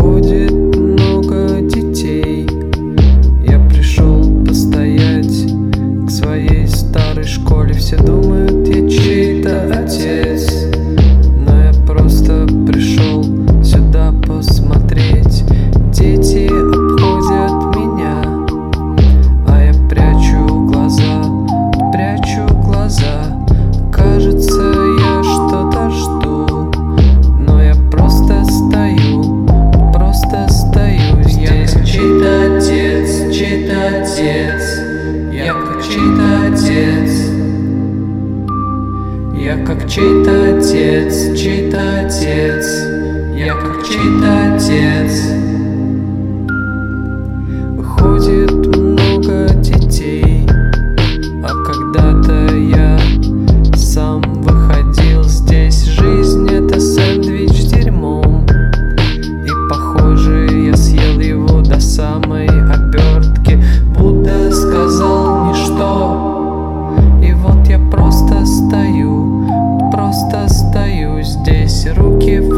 Ходит много детей. Я пришел постоять к своей старой школе. Все думают, я чей-то отец, но я просто пришел сюда посмотреть. Дети обходят меня, а я прячу глаза. Кажется, я что-то жду, но я просто стою здесь. Я чей-то отец, чей-то отец. Я как чей-то отец. Я как чей-то отец, чей-то отец. Я как чей-то отец. Выходит много детей, а когда-то я сам выходил здесь. Жизнь — это сэндвич с дерьмом, и похоже, я съел его до самой обертки. Будда сказал ничто, и вот я просто стою здесь, руки в